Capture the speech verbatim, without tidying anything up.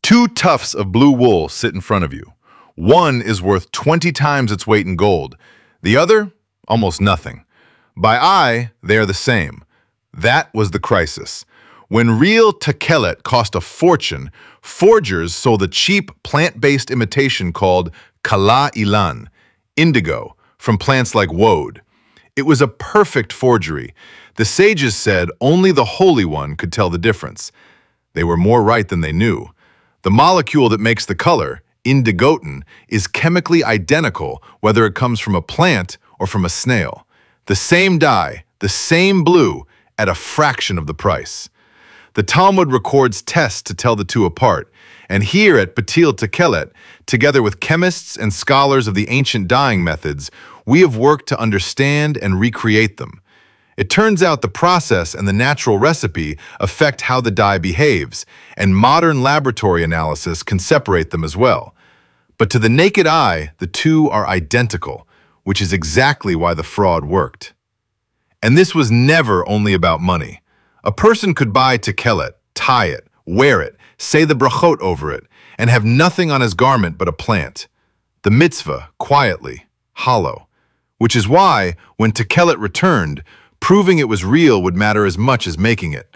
Two tufts of blue wool sit in front of you. One is worth twenty times its weight in gold. The other, almost nothing. By eye, they are the same. That was the crisis. When real tekelet cost a fortune, forgers sold a cheap plant-based imitation called kala ilan, indigo, from plants like woad. It was a perfect forgery. The sages said only the Holy One could tell the difference. They were more right than they knew. The molecule that makes the color, indigotin, is chemically identical whether it comes from a plant or from a snail. The same dye, the same blue, at a fraction of the price. The Talmud records tests to tell the two apart, and here at Patil Tekelet, together with chemists and scholars of the ancient dyeing methods, we have worked to understand and recreate them. It turns out the process and the natural recipe affect how the dye behaves, and modern laboratory analysis can separate them as well. But to the naked eye, the two are identical, which is exactly why the fraud worked. And this was never only about money. A person could buy tekelet, tie it, wear it, say the brachot over it, and have nothing on his garment but a plant. The mitzvah, quietly, hollow. Which is why, when tekelet returned, proving it was real would matter as much as making it.